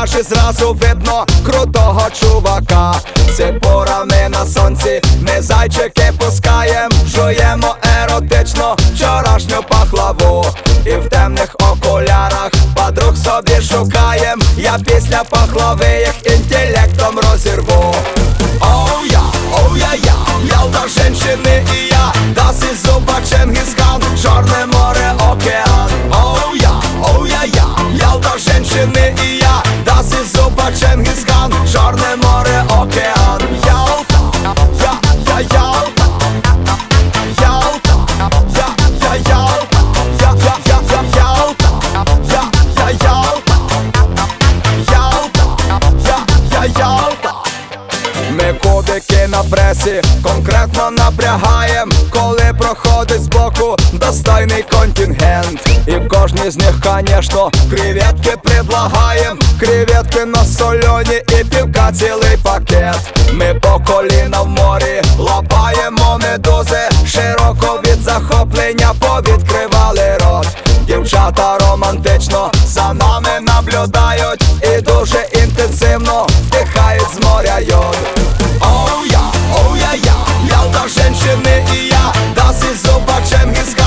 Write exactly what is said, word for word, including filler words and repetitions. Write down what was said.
пляж і зразу видно крутого чувака. Ципурами на сонці ми зайчики пускаєм, жуємо еротично вчорашню пахлаву. І в темних окулярах подруг собі шукаєм. Я після пахлави їх інтелектом розірву. Оу я, оу я, я, Ялта, женщини і я, Das ist super Чингисхан, Чорне море, океан. Оу я, оу я, я, Ялта, женщини і я, Das ist super Чингисхан, Чорне море, океан. Ялта, я, я, Ялта, Ялта, я, я, Ялта, я, я, я, я, Ялта, я, я, Ялта, Ялта, я, я, Ялта. Ми кубики на пресі конкретно напрягаєм, коли проходить збоку достойний контингент. І кожній з них, конечно, креветки предлагаєм. Креветки на солені і півка цілий пакет. Ми по коліна в морі лапаємо медузи, широко від захоплення повідкривали рот. Дівчата романтично за нами наблюдають і дуже інтенсивно вдихають з моря йод. Оу я, оу я, я, Ялта, женщини і я, Das ist super Чингисхан.